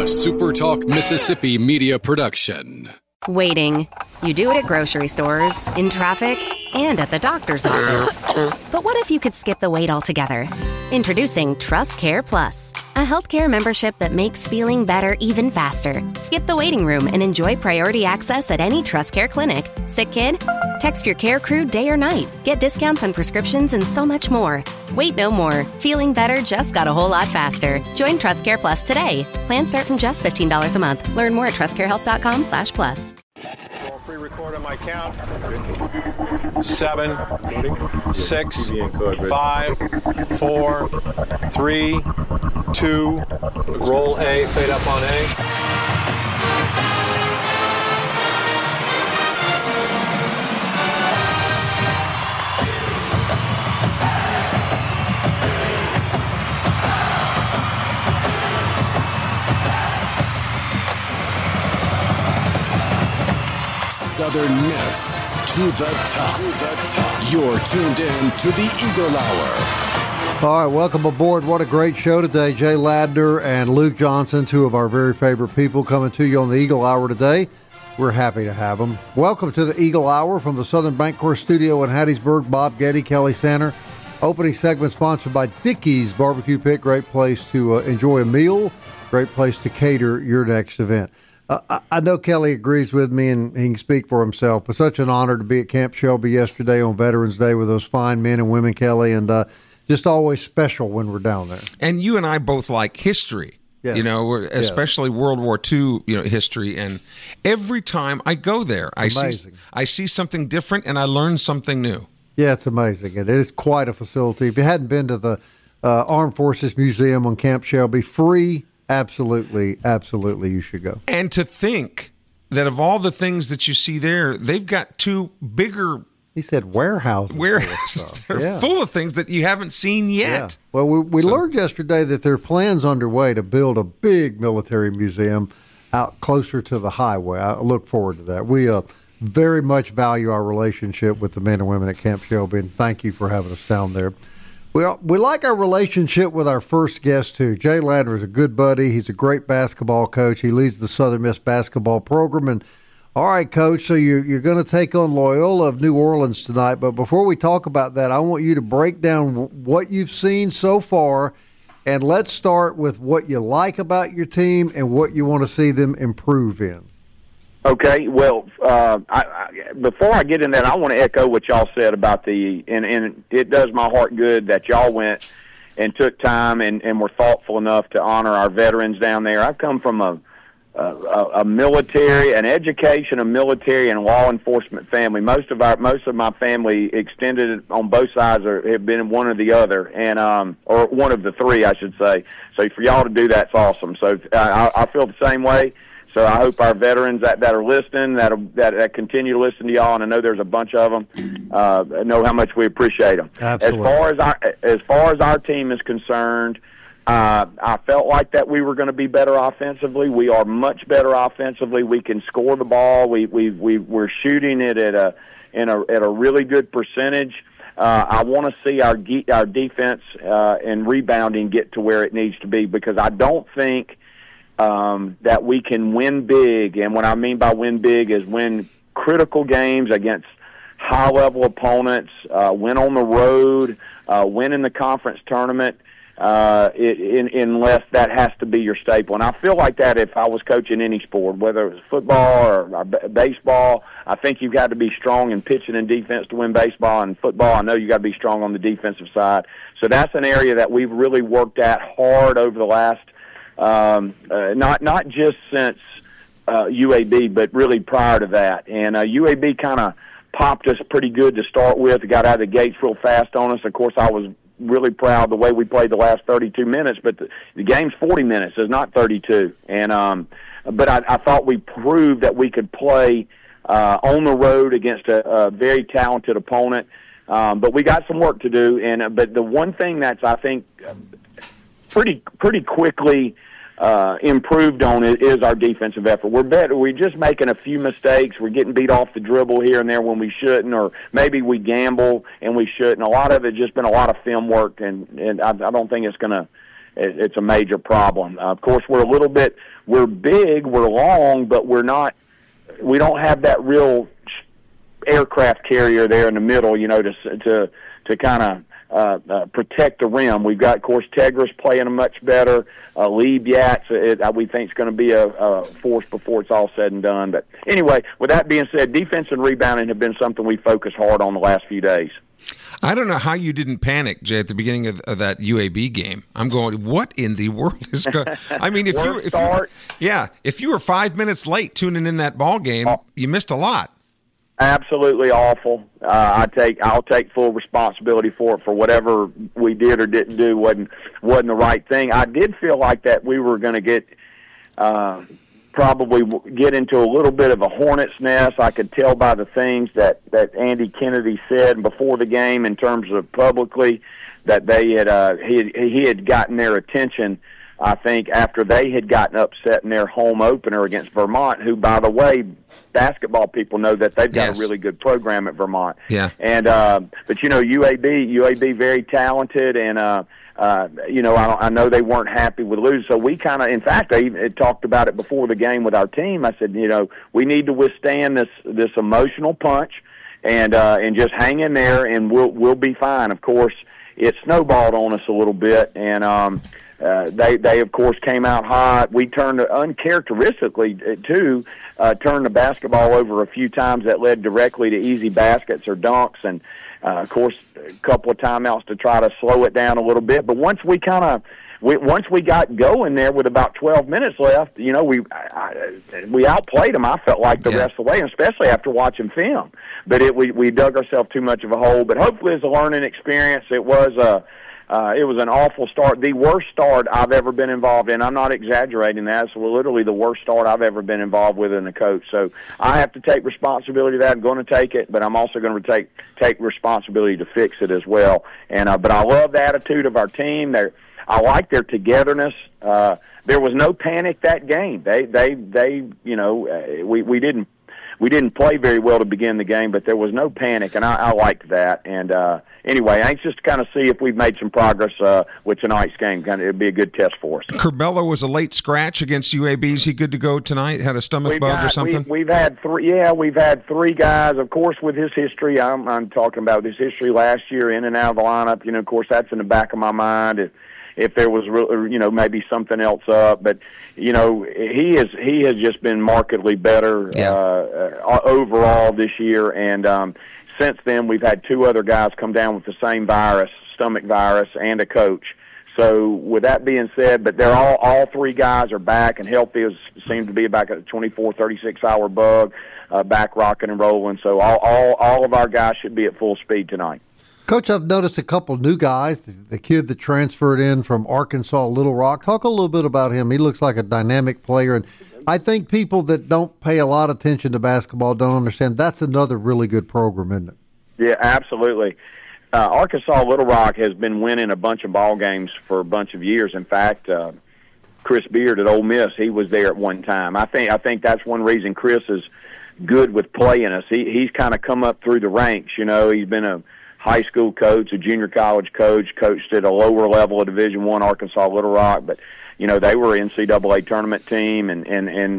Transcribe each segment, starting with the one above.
SuperTalk Mississippi media production. Waiting. You do it at grocery stores, in traffic, and at the doctor's office. But what if you could skip the wait altogether? Introducing TrustCare Plus, a healthcare membership that makes feeling better even faster. Skip the waiting room and enjoy priority access at any TrustCare clinic. Sick kid? Text your care crew day or night. Get discounts on prescriptions and so much more. Wait no more. Feeling better just got a whole lot faster. Join TrustCare Plus today. Plans start from just $15 a month. Learn more at trustcarehealth.com/plus. Free record on my count. 7, 6, 5, 4, 3, 2. Roll A. Fade up on A. Southern Miss to the top. You're tuned in to the Eagle Hour. All right, welcome aboard. What a great show today. Jay Ladner and Luke Johnson, two of our very favorite people, coming to you on the Eagle Hour today. We're happy to have them. Welcome to the Eagle Hour from the Southern Bancorp Studio in Hattiesburg. Bob Getty, Kelly Sander. Opening segment sponsored by Dickey's Barbecue Pit. Great place to enjoy a meal. Great place to cater your next event. I know Kelly agrees with me, and he can speak for himself, but such an honor to be at Camp Shelby yesterday on Veterans Day with those fine men and women, Kelly, and just always special when we're down there. And you and I both like history, yes. Especially World War II, history. And every time I go there, I see something different, and I learn something new. Yeah, it's amazing. It is quite a facility. If you hadn't been to the Armed Forces Museum on Camp Shelby, free. Absolutely, you should go. And to think that of all the things that you see there, they've got two bigger... He said warehouses. They're full of things that you haven't seen yet. Yeah. Well, we learned yesterday that there are plans underway to build a big military museum out closer to the highway. I look forward to that. We very much value our relationship with the men and women at Camp Shelby, and thank you for having us down there. We like our relationship with our first guest, too. Jay Ladner is a good buddy. He's a great basketball coach. He leads the Southern Miss basketball program. And all right, Coach, so you're going to take on Loyola of New Orleans tonight. But before we talk about that, I want you to break down what you've seen so far. And let's start with what you like about your team and what you want to see them improve in. Okay, well, before I get in that, I want to echo what y'all said about and it does my heart good that y'all went and took time and were thoughtful enough to honor our veterans down there. I've come from an education, a military, and law enforcement family. Most of my family extended on both sides have been one or the other, and or one of the three, I should say. So for y'all to do that's awesome. So I feel the same way. So I hope our veterans that are listening, that continue to listen to y'all, and I know there's a bunch of them, know how much we appreciate them. Absolutely. As far as our team is concerned, I felt like that we were going to be better offensively. We are much better offensively. We can score the ball. We're shooting it at a really good percentage. I want to see our defense and rebounding get to where it needs to be, because I don't think that we can win big, and what I mean by win big is win critical games against high-level opponents, win on the road, win in the conference tournament, unless that has to be your staple. And I feel like that if I was coaching any sport, whether it was football or baseball, I think you've got to be strong in pitching and defense to win baseball. And football, I know you got to be strong on the defensive side. So that's an area that we've really worked at hard over the last not just since UAB, but really prior to that. And UAB kind of popped us pretty good to start with. It got out of the gates real fast on us. Of course, I was really proud of the way we played the last 32 minutes, but the game's 40 minutes. It's not 32. And but I thought we proved that we could play on the road against a very talented opponent. But we got some work to do. And but the one thing that's, I think, pretty quickly improved on it is our defensive effort. We're better. We're just making a few mistakes. We're getting beat off the dribble here and there when we shouldn't, or maybe we gamble and we shouldn't. A lot of it just been a lot of film work, and I don't think it's going to it's a major problem. Of course, we're big, we're long, but we don't have that real aircraft carrier there in the middle, to kind of protect the rim. We've got, of course, Tegris playing much better. Lee Yats, we think, is going to be a force before it's all said and done. But anyway, with that being said, defense and rebounding have been something we focused hard on the last few days. I don't know how you didn't panic, Jay, at the beginning of that UAB game. I'm going, what in the world is going? I mean, if you were 5 minutes late tuning in that ball game, you missed a lot. Absolutely awful. I'll take full responsibility for it. For whatever we did or didn't do wasn't the right thing. I did feel like that we were going to get probably get into a little bit of a hornet's nest. I could tell by the things that Andy Kennedy said before the game in terms of publicly that they had he had gotten their attention, I think, after they had gotten upset in their home opener against Vermont, who, by the way, basketball people know that they've got a really good program at Vermont. Yeah. And but UAB very talented, and I know they weren't happy with losing. So we kind of, in fact, I even talked about it before the game with our team. I said, we need to withstand this emotional punch, and just hang in there, and we'll be fine. Of course, it snowballed on us a little bit, and they of course came out hot. We turned uncharacteristically turned the basketball over a few times that led directly to easy baskets or dunks, and of course a couple of timeouts to try to slow it down a little bit. But once we got going there with about 12 minutes left, we outplayed them. I felt like the rest of the way, especially after watching film. But we dug ourselves too much of a hole. But hopefully, it's a learning experience. It was an awful start, the worst start I've ever been involved in. I'm not exaggerating that. It's literally the worst start I've ever been involved with in a coach. So I have to take responsibility for that. I'm going to take it, but I'm also going to take responsibility to fix it as well. And but I love the attitude of our team. I like their togetherness. There was no panic that game. We didn't play very well to begin the game, but there was no panic, and I liked that. And anyway, anxious to kind of see if we've made some progress with tonight's game. It'd be a good test for us. Curbelo was a late scratch against UAB. Is he good to go tonight? Had a stomach bug or something? We've had three. Yeah, we've had three guys. Of course, with his history, I'm talking about his history last year in and out of the lineup. Of course, that's in the back of my mind. If there was, maybe something else up, but he has just been markedly better overall this year, and since then we've had two other guys come down with the same virus, stomach virus, and a coach. So with that being said, but they're all three guys are back and healthy. Seem to be back at a 24, 36-hour bug, back rocking and rolling. So all of our guys should be at full speed tonight. Coach, I've noticed a couple new guys, the kid that transferred in from Arkansas Little Rock. Talk a little bit about him. He looks like a dynamic player, and I think people that don't pay a lot of attention to basketball don't understand that's another really good program, isn't it? Yeah, absolutely. Arkansas Little Rock has been winning a bunch of ball games for a bunch of years. In fact, Chris Beard at Ole Miss, he was there at one time. I think that's one reason Chris is good with playing us. He's kind of come up through the ranks. He's been a high school coach, a junior college coach, coached at a lower level of Division I Arkansas Little Rock, but they were an NCAA tournament team, and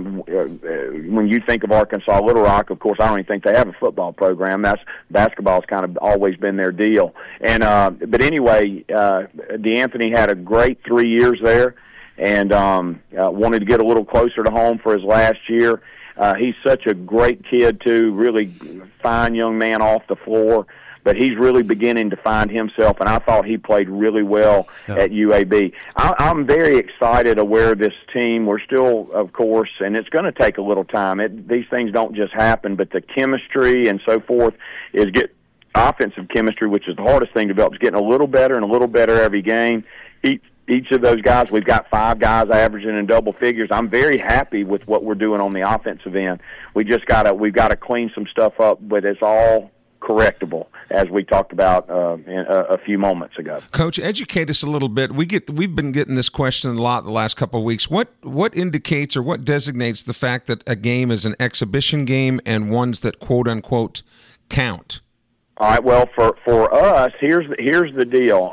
when you think of Arkansas Little Rock, of course, I don't even think they have a football program. Basketball's kind of always been their deal. And but anyway, DeAnthony had a great 3 years there, and wanted to get a little closer to home for his last year. He's such a great kid too, really fine young man off the floor. But he's really beginning to find himself, and I thought he played really well at UAB. I'm very excited of where this team, we're still, of course, and it's going to take a little time. These things don't just happen, but the chemistry and so forth offensive chemistry, which is the hardest thing to develop, is getting a little better and a little better every game. Each of those guys, we've got 5 guys averaging in double figures. I'm very happy with what we're doing on the offensive end. We've got to clean some stuff up, but it's all correctable, as we talked about a few moments ago. Coach, educate us a little bit. We've been getting this question a lot the last couple of weeks. What indicates or what designates the fact that a game is an exhibition game and ones that quote unquote count? All right. Well, for us, here's the deal.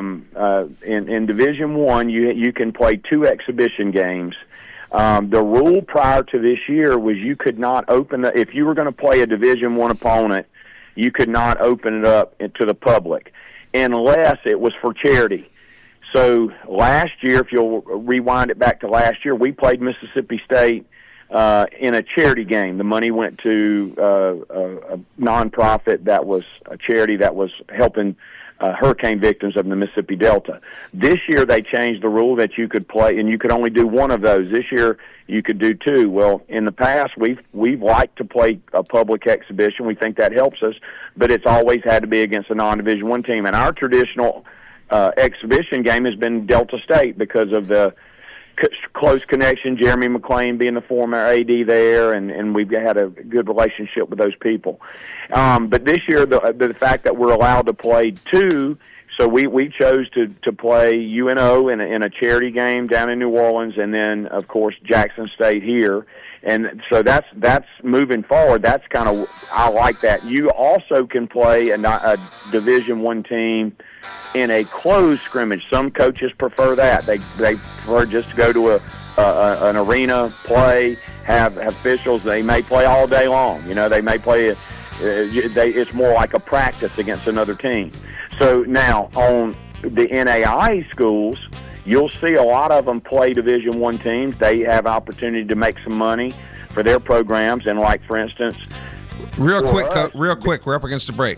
In Division I, you can play 2 exhibition games. The rule prior to this year was you could not if you were going to play a Division I opponent, you could not open it up to the public unless it was for charity. So last year, if you'll rewind it back to last year, we played Mississippi State in a charity game. The money went to a nonprofit that was a charity that was helping hurricane victims of the Mississippi Delta. This year they changed the rule that you could play, and you could only do one of those. This year you could do 2. Well, in the past we've liked to play a public exhibition. We think that helps us, but it's always had to be against a non-Division I team. And our traditional exhibition game has been Delta State because of the close connection, Jeremy McClain being the former AD there, and we've had a good relationship with those people. But this year, the fact that we're allowed to play 2, so we chose to play UNO in a charity game down in New Orleans, and then, of course, Jackson State here. And so that's moving forward. That's kind of, I like that. You also can play a Division I team in a closed scrimmage. Some coaches prefer that. They prefer just to go to an arena, play, have officials. They may play all day long. They may play. It's more like a practice against another team. So now on the NAIA schools, you'll see a lot of them play Division I teams. They have opportunity to make some money for their programs. And like, for instance, real quick, we're up against a break.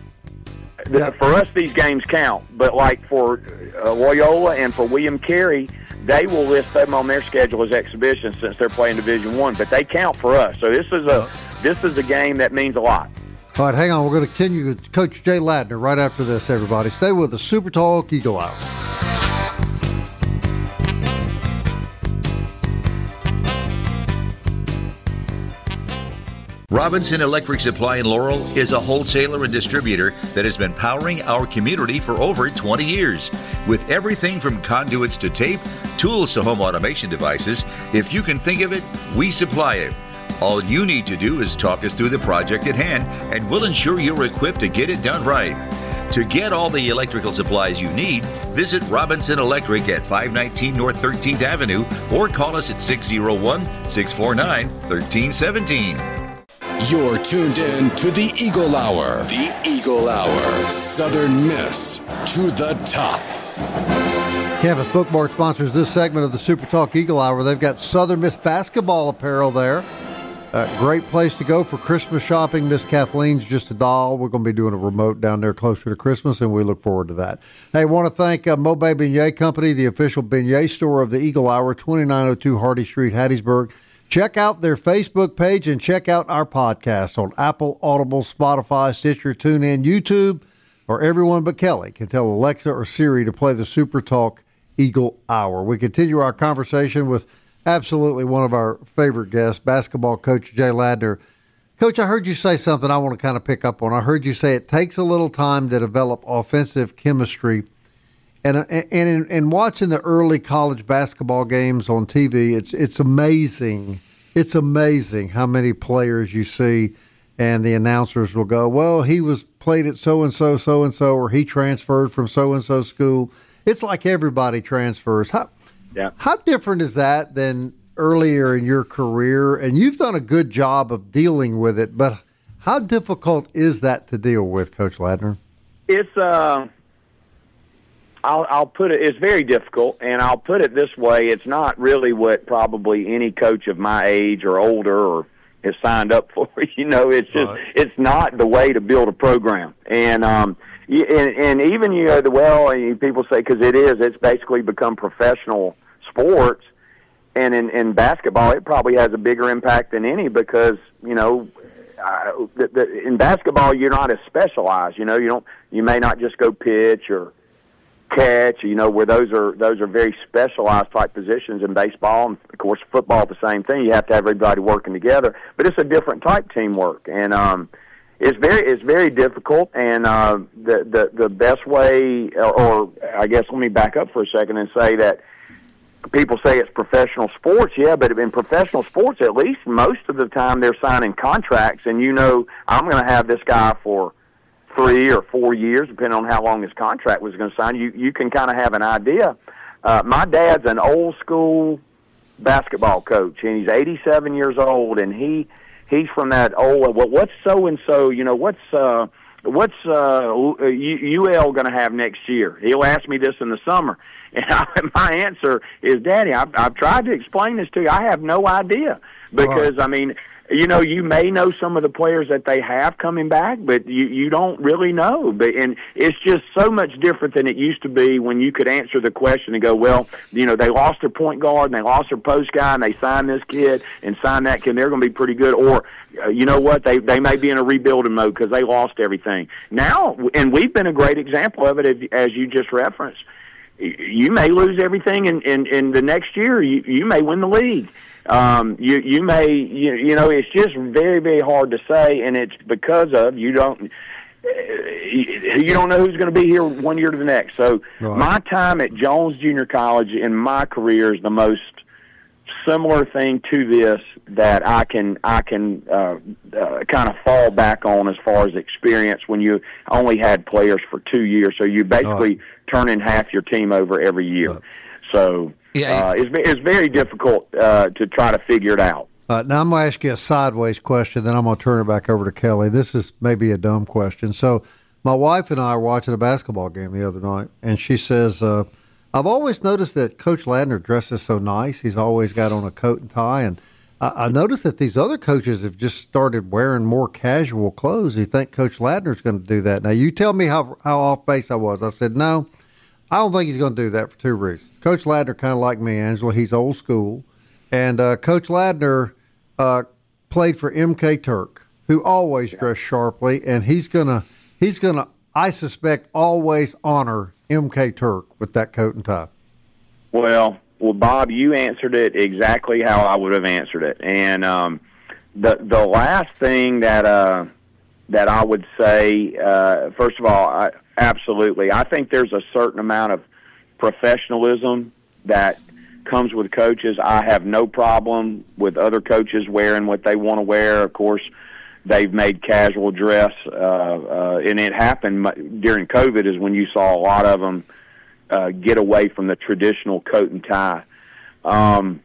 For us, these games count. But like for Loyola and for William Carey, they will list them on their schedule as exhibitions since they're playing Division I. But they count for us. So this is a game that means a lot. All right, hang on. We're going to continue with Coach Jay Ladner right after this, everybody. Stay with the Super Talk Eagle Hour. Robinson Electric Supply in Laurel is a wholesaler and distributor that has been powering our community for over 20 years. With everything from conduits to tape, tools to home automation devices, if you can think of it, we supply it. All you need to do is talk us through the project at hand, and we'll ensure you're equipped to get it done right. To get all the electrical supplies you need, visit Robinson Electric at 519 North 13th Avenue or call us at 601-649-1317. You're tuned in to the Eagle Hour. The Eagle Hour. Southern Miss to the top. Campus Bookmark sponsors this segment of the Super Talk Eagle Hour. They've got Southern Miss basketball apparel there. Great place to go for Christmas shopping. Miss Kathleen's just a doll. We're going to be doing a remote down there closer to Christmas, and we look forward to that. Hey, I want to thank Mobay Beignet Company, the official beignet store of the Eagle Hour, 2902 Hardy Street, Hattiesburg. Check out their Facebook page and check out our podcast on Apple, Audible, Spotify, Stitcher, TuneIn, YouTube, or everyone but Kelly can tell Alexa or Siri to play the Super Talk Eagle Hour. We continue our conversation with absolutely one of our favorite guests, basketball coach Jay Ladner. Coach, I heard you say something I want to kind of pick up on. I heard you say it takes a little time to develop offensive chemistry. And in watching the early college basketball games on TV, it's amazing. It's amazing how many players you see, and the announcers will go, well, he was played at so-and-so, so-and-so, or he transferred from so-and-so school. It's like everybody transfers. How different is that than earlier in your career? And you've done a good job of dealing with it, but how difficult is that to deal with, Coach Ladner? It's I'll put it, it's very difficult, and I'll put it this way. It's not really what probably any coach of my age or older or has signed up for. It's just, it's not the way to build a program. And even, people say, because it's basically become professional sports. And in basketball, it probably has a bigger impact than any because, in basketball, you're not as specialized. You may not just go pitch or catch, where those are very specialized type positions in baseball. And of course, football, the same thing. You have to have everybody working together, but it's a different type teamwork, and it's very difficult. And the best way, or I guess let me back up for a second and say that people say it's professional sports, but in professional sports, at least most of the time they're signing contracts, and I'm going to have this guy for 3 or 4 years, depending on how long his contract was going to sign, you can kind of have an idea. My dad's an old school basketball coach, and he's 87 years old, and he's from that old. Well, what's so and so? What's UL going to have next year? He'll ask me this in the summer, and my answer is, Daddy, I've tried to explain this to you. I have no idea because I mean, you may know some of the players that they have coming back, but you don't really know. And it's just so much different than it used to be when you could answer the question and go, well, they lost their point guard and they lost their post guy and they signed this kid and signed that kid and they're going to be pretty good. Or, you know what, they may be in a rebuilding mode because they lost everything. Now, and we've been a great example of it, as you just referenced. You may lose everything in the next year. You may win the league. You may, it's just very, very hard to say, and it's because of you don't know who's going to be here 1 year to the next. So my time at Jones Junior College in my career is the most similar thing to this that I can kind of fall back on as far as experience when you only had players for 2 years. So you basically turning half your team over every year. So it's very difficult to try to figure it out. Now I'm going to ask you a sideways question, then I'm going to turn it back over to Kelly. This is maybe a dumb question. So my wife and I were watching a basketball game the other night, and she says, I've always noticed that Coach Ladner dresses so nice. He's always got on a coat and tie, and I noticed that these other coaches have just started wearing more casual clothes. You think Coach Ladner's going to do that? Now, you tell me how off base I was. I said, no, I don't think he's going to do that for two reasons. Coach Ladner, kind of like me, Angela, he's old school. And Coach Ladner played for MK Turk, who always dressed sharply, and he's gonna, I suspect, always honor MK Turk with that coat and tie. Well, Bob, you answered it exactly how I would have answered it. And the last thing that I would say, first of all, absolutely, I think there's a certain amount of professionalism that comes with coaches. I have no problem with other coaches wearing what they want to wear. Of course, they've made casual dress, and it happened during COVID is when you saw a lot of them get away from the traditional coat and tie. But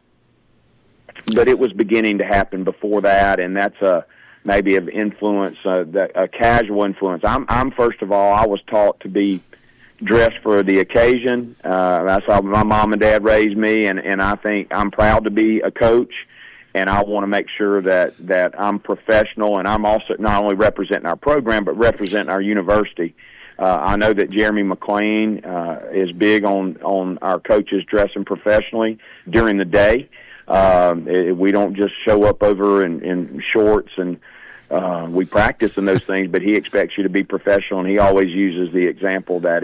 it was beginning to happen before that, and that's maybe of influence, a casual influence. I'm first of all, I was taught to be dressed for the occasion. That's how my mom and dad raised me, and I think I'm proud to be a coach, and I want to make sure that I'm professional, and I'm also not only representing our program, but representing our university. I know that Jeremy McClain is big on our coaches dressing professionally during the day. We don't just show up over in shorts, and we practice in those things, but he expects you to be professional, and he always uses the example that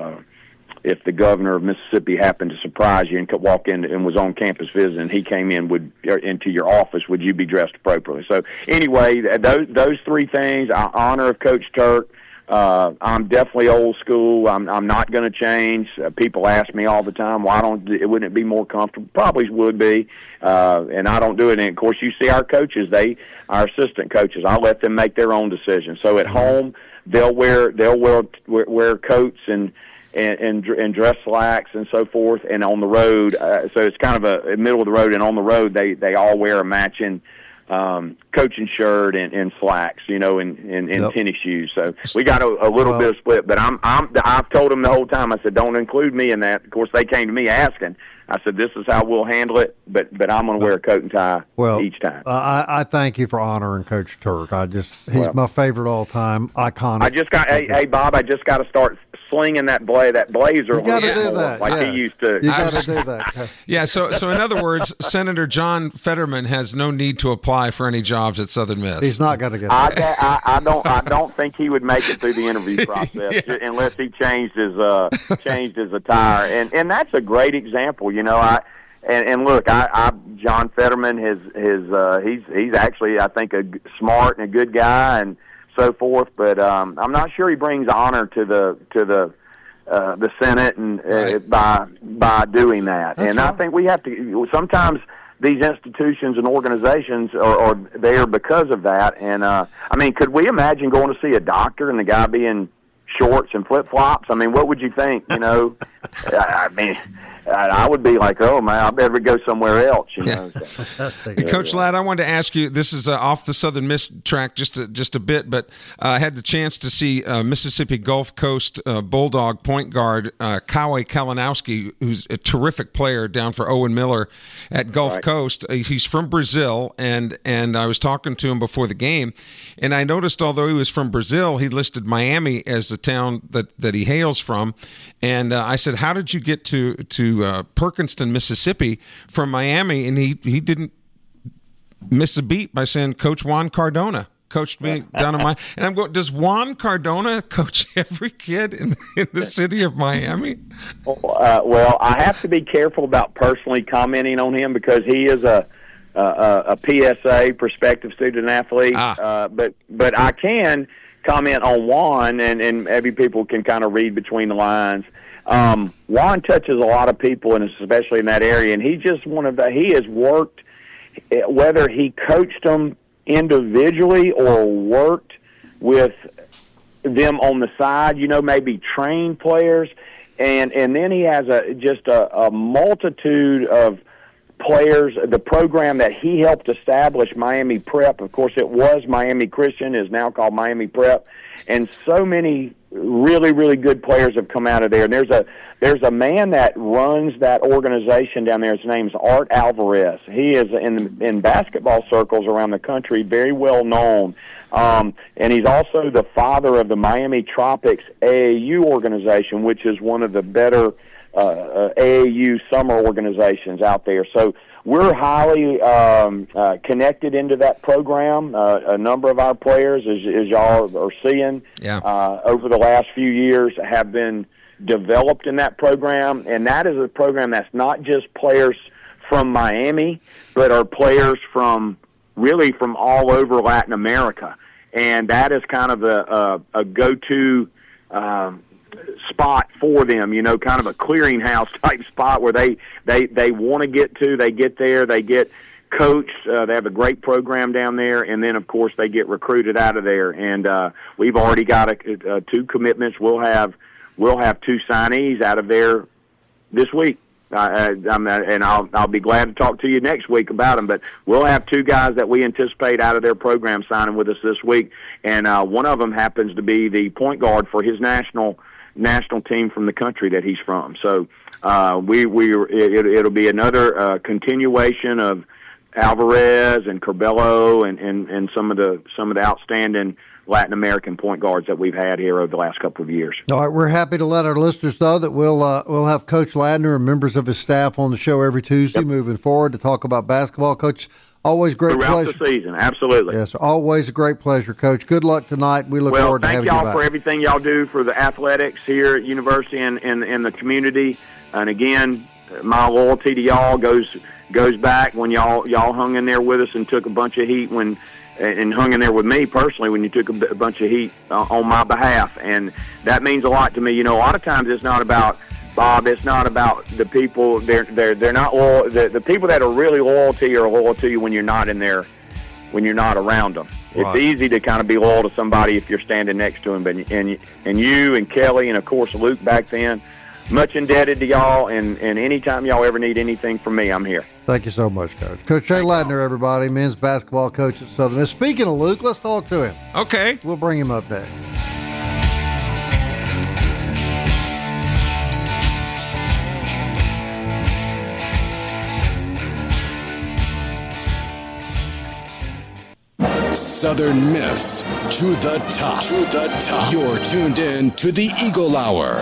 if the governor of Mississippi happened to surprise you and could walk in and was on campus visiting, and he came into your office, would you be dressed appropriately? So anyway, those three things, honor of Coach Turk. I'm definitely old school. I'm not going to change. People ask me all the time, wouldn't it be more comfortable? Probably would be. And I don't do it. And of course, you see our coaches, our assistant coaches, I let them make their own decisions. So at home, they'll wear coats and dress slacks and so forth. And on the road, so it's kind of a middle of the road. And on the road, they all wear a matching coaching shirt and slacks, and tennis shoes. So we got a little bit of split, but I've told them the whole time, I said, don't include me in that. Of course, they came to me asking. I said, this is how we'll handle it, but I'm going to wear a coat and tie each time. I thank you for honoring Coach Turk. He's my favorite all time, iconic. Hey Bob, I just got to start slinging that blazer. You got to do that, like he used to. You got to do that. Yeah. So in other words, Senator John Fetterman has no need to apply for any jobs at Southern Miss. He's not going to get that. I don't think he would make it through the interview process unless he changed his attire, and that's a great example. And look, John Fetterman he's actually, I think, a smart and a good guy and so forth, but I'm not sure he brings honor to the Senate and by doing that. That's right. I think we have to sometimes. these institutions and organizations are there because of that. And I mean, could we imagine going to see a doctor and the guy being shorts and flip-flops? I mean, what would you think? You know, I mean, I would be like, oh man, I better go somewhere else. You know. Hey, Coach Ladd, I wanted to ask you. This is off the Southern Miss track just a bit, but I had the chance to see Mississippi Gulf Coast Bulldog point guard Kawhi Kalinowski, who's a terrific player down for Owen Miller at Gulf Coast. He's from Brazil, and I was talking to him before the game, and I noticed although he was from Brazil, he listed Miami as the town that he hails from, and I said, how did you get to Perkinston, Mississippi from Miami? And he didn't miss a beat by saying Coach Juan Cardona coached me down in Miami. And I'm going, does Juan Cardona coach every kid in the city of Miami? Well, I have to be careful about personally commenting on him because he is a PSA, prospective student athlete. But I can comment on Juan, and maybe people can kind of read between the lines. Juan touches a lot of people, and especially in that area, and he has worked, whether he coached them individually or worked with them on the side, you know, maybe trained players, and then he has a multitude of players. The program that he helped establish, Miami Prep, of course it was Miami Christian, is now called Miami Prep, and so many really, really good players have come out of there. And there's a man that runs that organization down there. His name's Art Alvarez. He is in basketball circles around the country very well known. And he's also the father of the Miami Tropics AAU organization, which is one of the better AAU summer organizations out there. So we're highly connected into that program. A number of our players, as y'all are seeing, over the last few years have been developed in that program. And that is a program that's not just players from Miami, but are players from all over Latin America. And that is kind of a go-to spot for them, you know, kind of a clearinghouse type spot where they want to get to. They get there, they get coached. They have a great program down there, and then of course they get recruited out of there. And we've already got 2 commitments. We'll have 2 signees out of there this week. And I'll be glad to talk to you next week about them. But we'll have 2 guys that we anticipate out of their program signing with us this week, and one of them happens to be the point guard for his national team from the country that he's from. So it'll be another continuation of Alvarez and Curbelo and some of the outstanding Latin American point guards that we've had here over the last couple of years. All right, we're happy to let our listeners know that we'll have Coach Ladner and members of his staff on the show every Tuesday moving forward to talk about basketball. Coach, always great pleasure. Throughout the season, absolutely. Yes, always a great pleasure, Coach. Good luck tonight. We look forward to having you back. Thank y'all for everything y'all do for the athletics here at University and the community. And again, my loyalty to y'all goes back when y'all hung in there with us and took a bunch of heat and hung in there with me personally when you took a bunch of heat on my behalf. And that means a lot to me. You know, a lot of times it's not about Bob, it's not about the people. They're not loyal. The people that are really loyal to you are loyal to you when you're not in there, when you're not around them. Right. It's easy to kind of be loyal to somebody if you're standing next to them. But and you and Kelly and of course Luke back then, much indebted to y'all. And anytime y'all ever need anything from me, I'm here. Thank you so much, Coach. Coach Jay Ladner, everybody, men's basketball coach at Southern Miss. Speaking of Luke, let's talk to him. Okay, we'll bring him up next. Southern Miss to the top. To the top. You're tuned in to the Eagle Hour.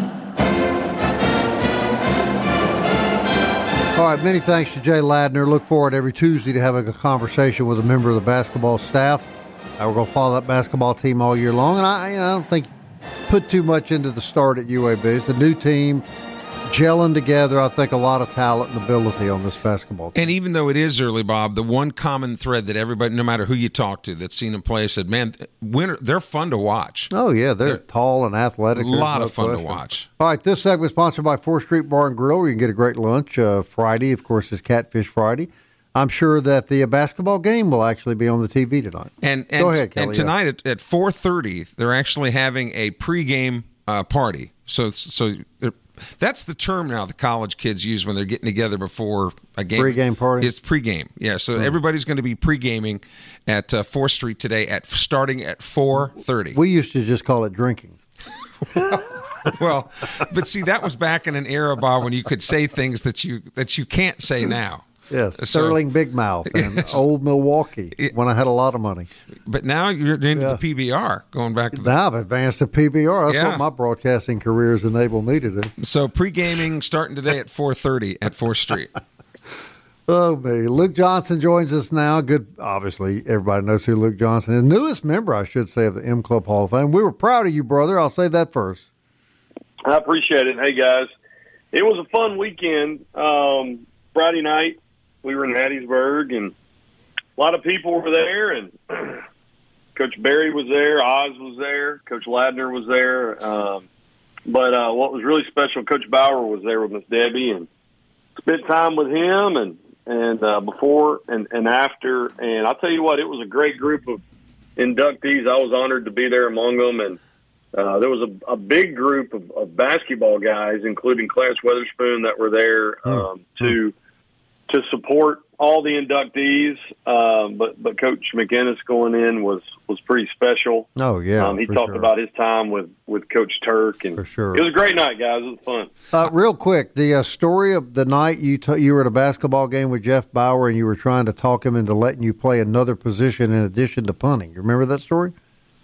All right, many thanks to Jay Ladner. Look forward every Tuesday to having a conversation with a member of the basketball staff. We're going to follow that basketball team all year long, and I don't think put too much into the start at UAB. It's a new team. gelling together. I think a lot of talent and ability on this basketball team. And even though it is early, Bob, the one common thread that everybody, no matter who you talk to that's seen them play, said, man, they're fun to watch. Oh, yeah, they're tall and athletic. A lot of fun question to watch. All right, this segment is sponsored by 4th Street Bar and Grill, where you can get a great lunch. Friday, of course, is Catfish Friday. I'm sure that the basketball game will actually be on the TV tonight. And Go ahead, Kelly. And tonight at 4:30, they're actually having a pregame party. So that's the term now the college kids use when they're getting together before a game. Pregame party? It's pregame, yeah. So everybody's going to be pregaming at 4th Street today starting at 4:30. We used to just call it drinking. Well, but see, that was back in an era, Bob, when you could say things that you can't say now. Yes, Sterling Big Mouth and Old Milwaukee when I had a lot of money. But now you're into the PBR, going back to now I've advanced to PBR. That's what my broadcasting career has enabled me to do. So pre-gaming starting today at 4:30 at 4th Street. Oh, me. Luke Johnson joins us now. Good. Obviously, everybody knows who Luke Johnson is. Newest member, I should say, of the M Club Hall of Fame. We were proud of you, brother. I'll say that first. I appreciate it. Hey, guys. It was a fun weekend. Friday night, we were in Hattiesburg, and a lot of people were there, and Coach Barry was there, Oz was there, Coach Ladner was there. But what was really special, Coach Bauer was there with Miss Debbie, and spent time with him and before and after. And I'll tell you what, it was a great group of inductees. I was honored to be there among them, and there was a big group of basketball guys, including Clarence Weatherspoon, that were there to support all the inductees. But Coach McInnes going in was pretty special. Oh, yeah. He talked about his time with Coach Turk. And for sure. It was a great night, guys. It was fun. Real quick, the story of the night you were at a basketball game with Jeff Bauer and you were trying to talk him into letting you play another position in addition to punting. You remember that story?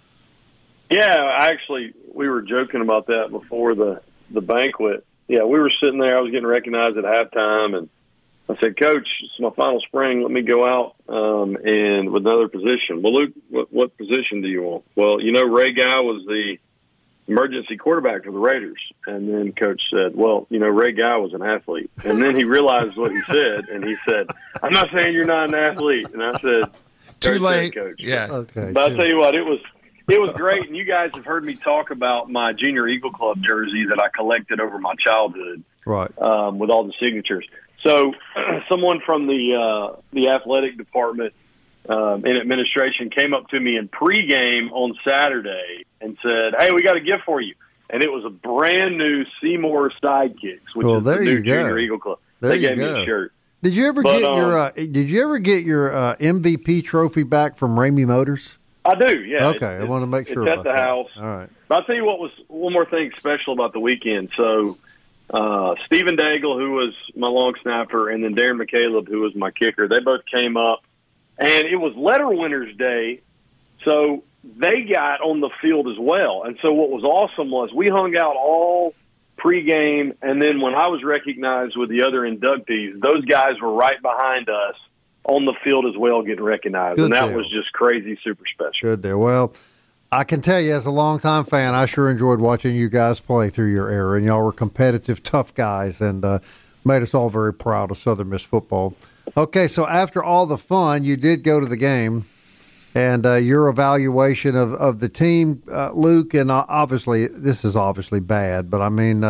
Yeah, we were joking about that before the banquet. Yeah, we were sitting there. I was getting recognized at halftime, and I said, Coach, it's my final spring. Let me go out and with another position. Well, Luke, what position do you want? Well, Ray Guy was the emergency quarterback for the Raiders. And then Coach said, well, Ray Guy was an athlete. And then he realized what he said, and he said, I'm not saying you're not an athlete. And I said, too late, Coach. Yeah. Okay. But I'll tell you what, it was great. And you guys have heard me talk about my Junior Eagle Club jersey that I collected over my childhood, right? With all the signatures. So someone from the athletic department in administration came up to me in pregame on Saturday and said, hey, we got a gift for you. And it was a brand new Seymour Sidekicks, which is the new Junior Eagle Club. They gave me a shirt. Did you ever get your MVP trophy back from Ramey Motors? I do, yeah. Okay, I want to make sure it's at the house. All right. But I'll tell you what was one more thing special about the weekend. So Stephen Daigle, who was my long snapper, and then Darren McCaleb, who was my kicker, they both came up. And it was Letter Winners Day, so they got on the field as well. And so what was awesome was we hung out all pregame, and then when I was recognized with the other inductees, those guys were right behind us on the field as well, getting recognized. Good and that deal. Was just crazy, super special. Good there. Well, I can tell you as a longtime fan, I sure enjoyed watching you guys play through your era, and y'all were competitive, tough guys, and made us all very proud of Southern Miss football. Okay, so after all the fun, you did go to the game, and your evaluation of the team, Luke, and obviously this is obviously bad, but I mean,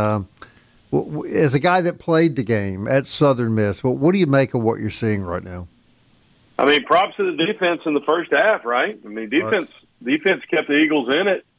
as a guy that played the game at Southern Miss, what do you make of what you're seeing right now? I mean, props to the defense in the first half, right? I mean, defense kept the Eagles in it.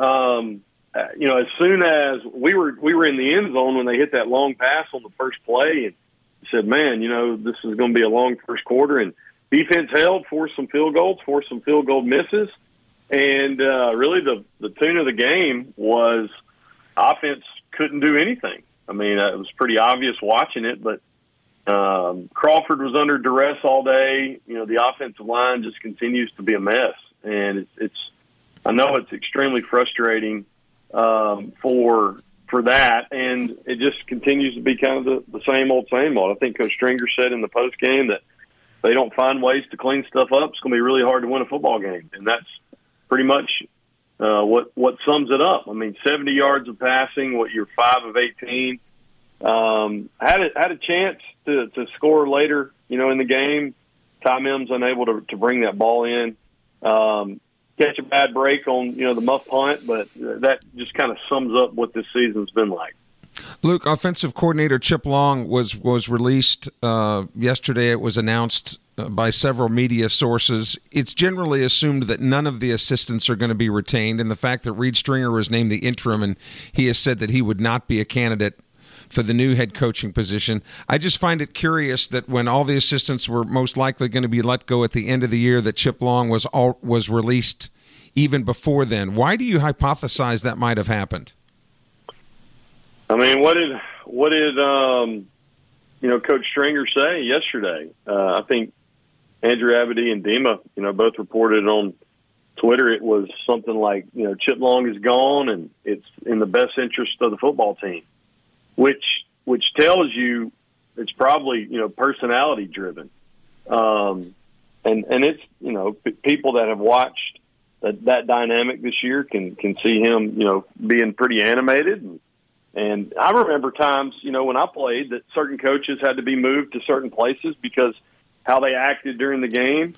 As soon as we were in the end zone when they hit that long pass on the first play, and said, man, this is going to be a long first quarter. And defense held, forced some field goals, forced some field goal misses. And really the tune of the game was offense couldn't do anything. I mean, it was pretty obvious watching it, but Crawford was under duress all day. The offensive line just continues to be a mess. And I know it's extremely frustrating for that, and it just continues to be kind of the same old. I think Coach Stringer said in the post game that they don't find ways to clean stuff up, it's going to be really hard to win a football game, and that's pretty much what sums it up. I mean, 70 yards of passing, you're 5 of 18, Had a chance to score later, in the game. Ty Mims unable to bring that ball in. Catch a bad break on, the muff punt, but that just kind of sums up what this season's been like. Luke, offensive coordinator Chip Long was released yesterday. It was announced by several media sources. It's generally assumed that none of the assistants are going to be retained, and the fact that Reed Stringer was named the interim, and he has said that he would not be a candidate for the new head coaching position. I just find it curious that when all the assistants were most likely going to be let go at the end of the year, that Chip Long was released even before then. Why do you hypothesize that might have happened? I mean, what did Coach Stringer say yesterday? I think Andrew Abedy and Dima, both reported on Twitter. It was something like, Chip Long is gone, and it's in the best interest of the football team, which tells you it's probably personality driven, and it's people that have watched that dynamic this year can see him being pretty animated. And I remember times, when I played, that certain coaches had to be moved to certain places because how they acted during the game,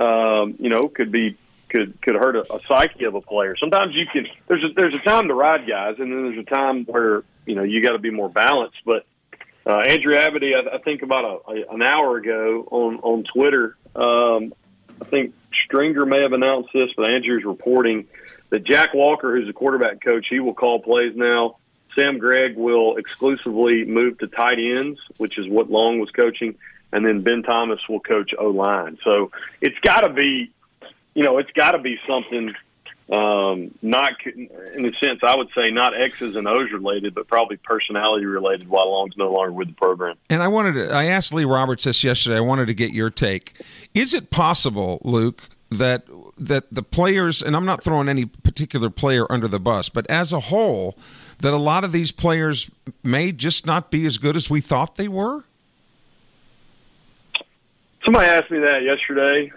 could hurt a psyche of a player. Sometimes there's a time to ride guys, and then there's a time where, you got to be more balanced. But Andrew Abedy, I think about an hour ago on Twitter, I think Stringer may have announced this, but Andrew's reporting that Jack Walker, who's the quarterback coach, he will call plays now. Sam Gregg will exclusively move to tight ends, which is what Long was coaching, and then Ben Thomas will coach O-line. So it's got to be, something not, in a sense, I would say not X's and O's related, but probably personality related while Long's no longer with the program. And I asked Lee Roberts this yesterday. I wanted to get your take. Is it possible, Luke, that the players, and I'm not throwing any particular player under the bus, but as a whole, that a lot of these players may just not be as good as we thought they were? Somebody asked me that yesterday.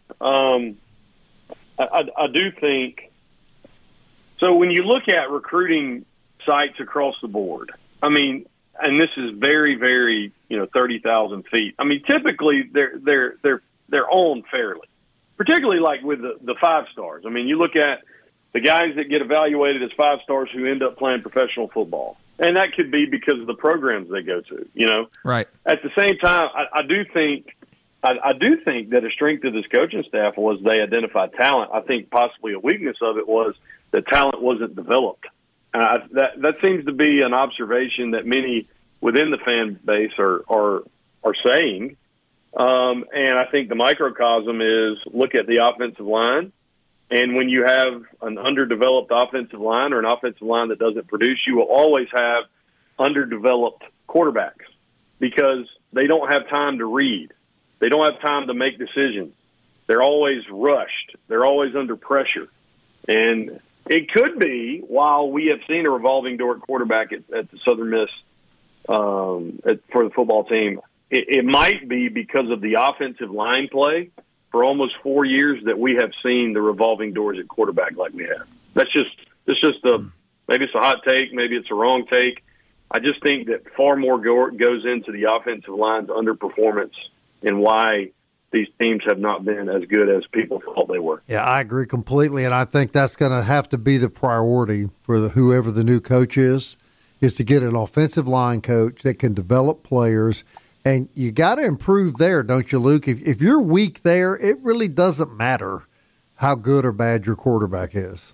I do think so. When you look at recruiting sites across the board, I mean, and this is very, very 30,000 feet. I mean, typically they're on fairly, particularly like with the 5 stars. I mean, you look at the guys that get evaluated as 5 stars who end up playing professional football, and that could be because of the programs they go to. Right. At the same time, I do think that a strength of this coaching staff was they identified talent. I think possibly a weakness of it was that talent wasn't developed. That seems to be an observation that many within the fan base are saying. And I think the microcosm is look at the offensive line. And when you have an underdeveloped offensive line or an offensive line that doesn't produce, you will always have underdeveloped quarterbacks because they don't have time to read. They don't have time to make decisions. They're always rushed. They're always under pressure. And it could be, while we have seen a revolving door at quarterback at the Southern Miss for the football team, it might be because of the offensive line play for almost 4 years that we have seen the revolving doors at quarterback like we have. Maybe it's a hot take, maybe it's a wrong take. I just think that far more goes into the offensive line's underperformance and why these teams have not been as good as people thought they were. Yeah, I agree completely, and I think that's going to have to be the priority for whoever the new coach is to get an offensive line coach that can develop players. And you got to improve there, don't you, Luke? If you're weak there, it really doesn't matter how good or bad your quarterback is.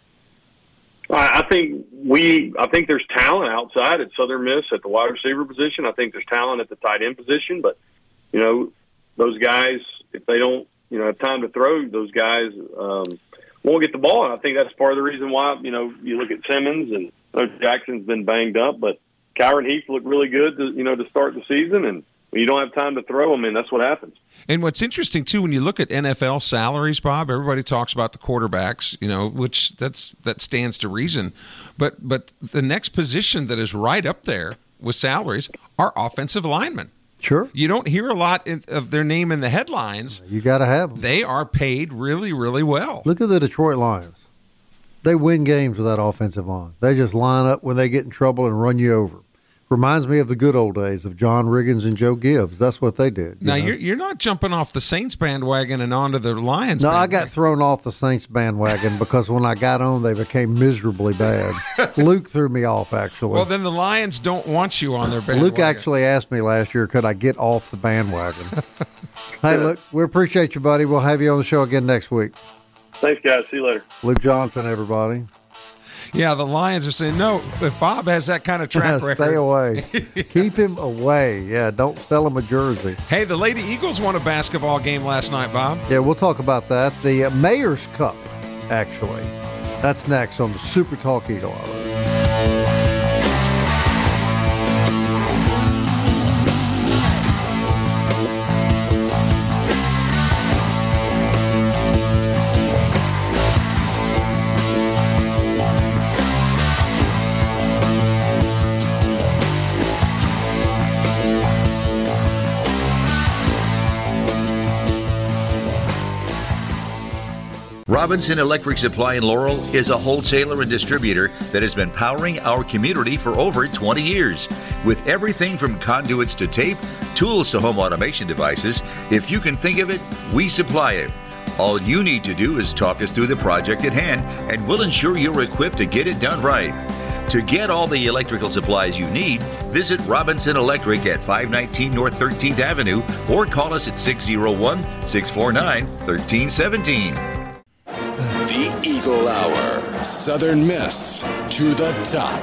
I think there's talent outside at Southern Miss at the wide receiver position. I think there's talent at the tight end position. But, those guys, if they don't, have time to throw, those guys won't get the ball. And I think that's part of the reason why, you look at Simmons and Jackson's been banged up. But Kyron Heath looked really good to start the season. And when you don't have time to throw them, that's what happens. And what's interesting, too, when you look at NFL salaries, Bob, everybody talks about the quarterbacks, which that stands to reason. But the next position that is right up there with salaries are offensive linemen. Sure. You don't hear a lot of their name in the headlines. You got to have them. They are paid really, really well. Look at the Detroit Lions. They win games with that offensive line. They just line up when they get in trouble and run you over. Reminds me of the good old days of John Riggins and Joe Gibbs. That's what they did. Now, you're not jumping off the Saints bandwagon and onto the Lions bandwagon. I got thrown off the Saints bandwagon because when I got on, they became miserably bad. Luke threw me off, actually. Well, then the Lions don't want you on their bandwagon. Luke actually asked me last year, could I get off the bandwagon? Hey, Luke, we appreciate you, buddy. We'll have you on the show again next week. Thanks, guys. See you later. Luke Johnson, everybody. Yeah, the Lions are saying, no, if Bob has that kind of track record. Stay away. Keep him away. Yeah, don't sell him a jersey. Hey, the Lady Eagles won a basketball game last night, Bob. Yeah, we'll talk about that. The Mayor's Cup, actually. That's next on the Super Talk Eagle Hour. Robinson Electric Supply in Laurel is a wholesaler and distributor that has been powering our community for over 20 years. With everything from conduits to tape, tools to home automation devices, if you can think of it, we supply it. All you need to do is talk us through the project at hand, and we'll ensure you're equipped to get it done right. To get all the electrical supplies you need, visit Robinson Electric at 519 North 13th Avenue or call us at 601-649-1317. The Eagle Hour. Southern Miss to the top.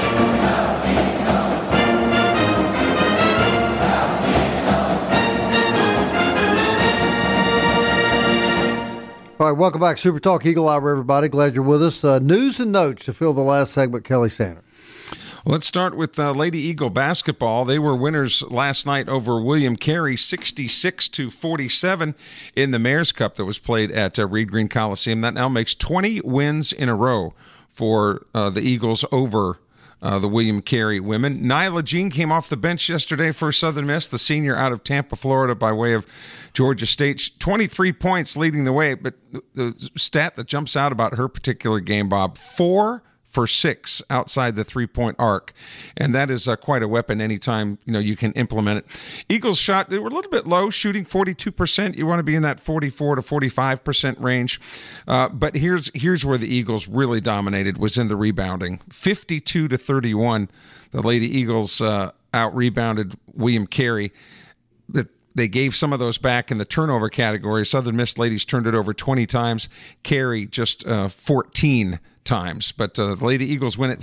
All right, welcome back. Super Talk Eagle Hour, everybody. Glad you're with us. News and notes to fill the last segment, Kelly Sander. Let's start with Lady Eagle basketball. They were winners last night over William Carey, 66-47 in the Mayor's Cup that was played at Reed Green Coliseum. That now makes 20 wins in a row for the Eagles over the William Carey women. Nyla Jean came off the bench yesterday for Southern Miss, the senior out of Tampa, Florida, by way of Georgia State. 23 points leading the way, but the stat that jumps out about her particular game, Bob, 4 for 6 outside the three-point arc, and that is quite a weapon anytime you can implement it. Eagles shot, they were a little bit low, shooting 42%. You want to be in that 44 to 45% range, but here's where the Eagles really dominated, was in the rebounding. 52-31, the Lady Eagles out-rebounded William Carey. They gave some of those back in the turnover category. Southern Miss ladies turned it over 20 times. Carey just 14 times. But the Lady Eagles win it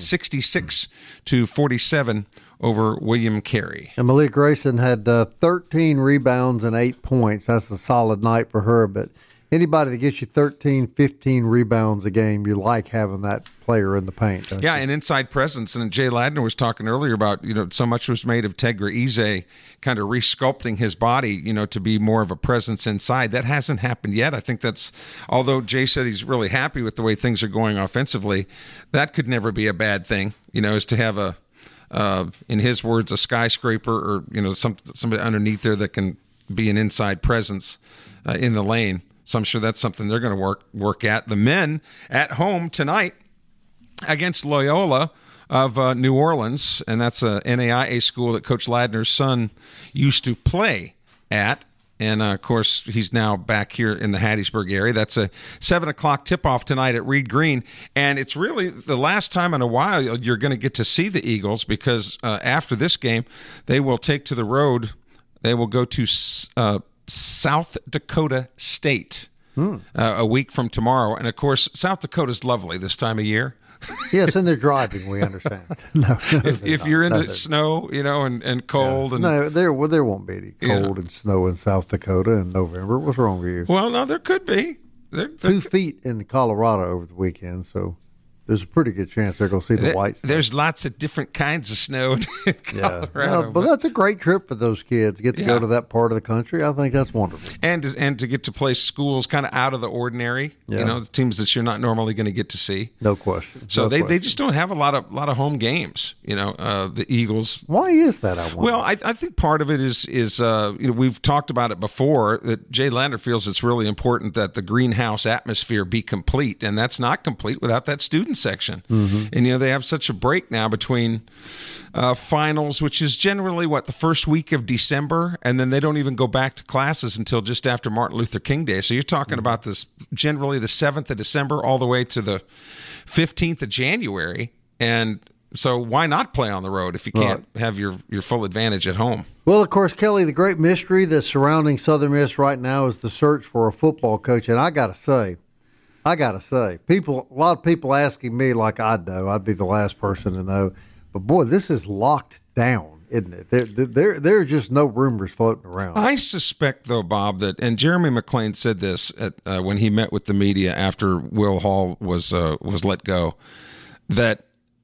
66-47 over William Carey. And Malik Grayson had 13 rebounds and 8 points. That's a solid night for her. But anybody that gets you 13, 15 rebounds a game, you like having that player in the paint. Yeah, and inside presence. And Jay Ladner was talking earlier about, so much was made of Tegra Eze kind of resculpting his body, to be more of a presence inside. That hasn't happened yet. I think that's, although Jay said he's really happy with the way things are going offensively, that could never be a bad thing, is to have in his words, a skyscraper or, somebody underneath there that can be an inside presence in the lane. So I'm sure that's something they're going to work at. The men at home tonight against Loyola of New Orleans, and that's a NAIA school that Coach Ladner's son used to play at. And, of course, he's now back here in the Hattiesburg area. That's a 7 o'clock tip-off tonight at Reed Green. And it's really the last time in a while you're going to get to see the Eagles, because after this game, they will take to the road. They will go to South Dakota State a week from tomorrow. And, of course, South Dakota's lovely this time of year. Yes, and they're driving, we understand. No, if you're in the snow, and cold. Yeah. And, there won't be any cold and snow in South Dakota in November. What's wrong with you? Well, no, there could be. 2 feet in Colorado over the weekend, so there's a pretty good chance they're going to see the white stuff. There's lots of different kinds of snow in Colorado. Yeah, but that's a great trip for those kids. Get to go to that part of the country. I think that's wonderful. And to get to play schools kind of out of the ordinary, the teams that you're not normally going to get to see. No question. So they just don't have a lot of home games, the Eagles. Why is that, I wonder? Well, I think part of it is we've talked about it before, that Jay Lander feels it's really important that the greenhouse atmosphere be complete, and that's not complete without that student student section. And, they have such a break now between finals, which is generally, the first week of December, and then they don't even go back to classes until just after Martin Luther King Day. So you're talking about this generally the 7th of December all the way to the 15th of January. And so why not play on the road if you can't have your full advantage at home? Well, of course, Kelly, the great mystery that's surrounding Southern Miss right now is the search for a football coach. And I got to say, a lot of people asking me like I'd know. I'd be the last person to know. But, boy, this is locked down, isn't it? There are just no rumors floating around. I suspect, though, Bob, that, and Jeremy McClain said this when he met with the media after Will Hall was let go, that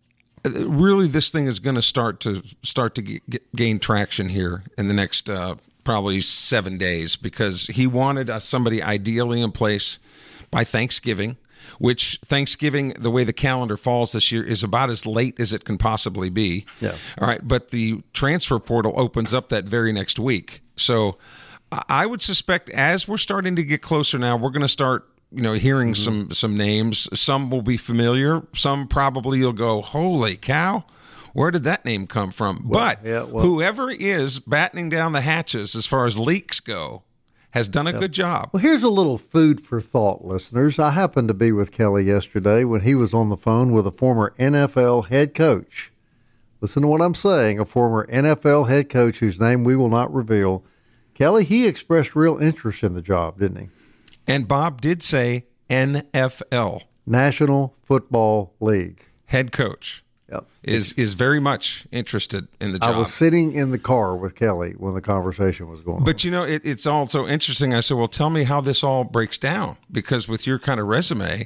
really this thing is going to start to gain traction here in the next probably 7 days, because he wanted somebody ideally in place by Thanksgiving, which Thanksgiving, the way the calendar falls this year, is about as late as it can possibly be. Yeah. All right, but the transfer portal opens up that very next week. So I would suspect as we're starting to get closer now, we're going to start hearing some names. Some will be familiar. Some probably you'll go, holy cow, where did that name come from? Whoever is battening down the hatches as far as leaks go has done a good job. Well, here's a little food for thought, listeners. I happened to be with Kelly yesterday when he was on the phone with a former NFL head coach. Listen to what I'm saying, a former NFL head coach whose name we will not reveal. Kelly, he expressed real interest in the job, didn't he? And Bob did say NFL. National Football League. Head coach. Yep. Is very much interested in the job. I was sitting in the car with Kelly when the conversation was going on. But, it's also interesting. I said, well, tell me how this all breaks down. Because with your kind of resume,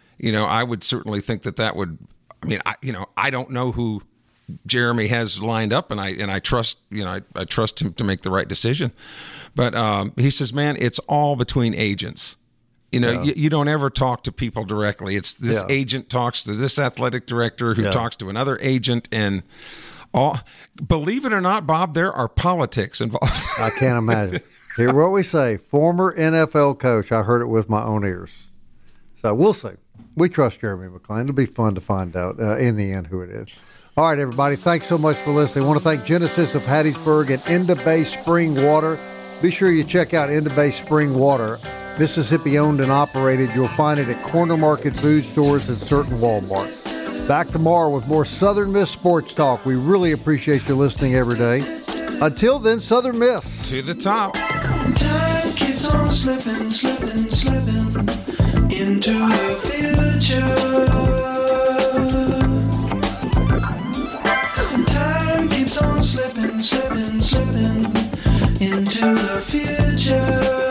I would certainly think that would – I don't know who Jeremy has lined up, and I trust I trust him to make the right decision. But he says, man, it's all between agents. You don't ever talk to people directly. It's this agent talks to this athletic director who talks to another agent, and believe it or not, Bob, there are politics involved. I can't imagine. Hear what we say. Former NFL coach. I heard it with my own ears. So we'll see. We trust Jeremy McClain. It'll be fun to find out in the end who it is. All right, everybody. Thanks so much for listening. I want to thank Genesis of Hattiesburg and Enda Bay Spring Water. Be sure you check out Enda Bay Spring Water. Mississippi owned and operated. You'll find it at corner market food stores and certain Walmarts. Back tomorrow with more Southern Miss Sports Talk. We really appreciate you listening every day. Until then, Southern Miss. To the top. Time keeps on slipping, slipping, slipping into the future. Time keeps on slipping, slipping, slipping into the future.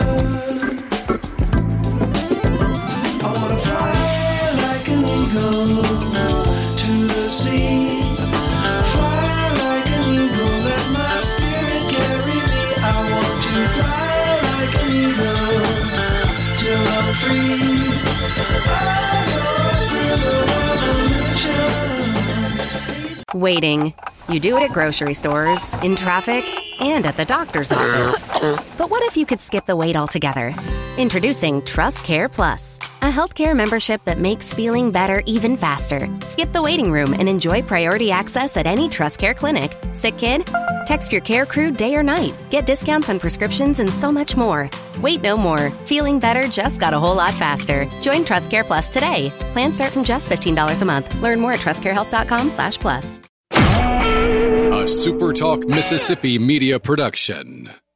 I wanna fly like an eagle to the sea. Fly like an eagle, let my spirit carry me. I want to fly like an eagle till I'm free. Waiting. You do it at grocery stores, in traffic, and at the doctor's office. But what if you could skip the wait altogether? Introducing Trust Care Plus, a healthcare membership that makes feeling better even faster. Skip the waiting room and enjoy priority access at any Trust Care clinic. Sick kid? Text your care crew day or night. Get discounts on prescriptions and so much more. Wait no more. Feeling better just got a whole lot faster. Join Trust Care Plus today. Plans start from just $15 a month. Learn more at trustcarehealth.com/plus. A SuperTalk Mississippi media production.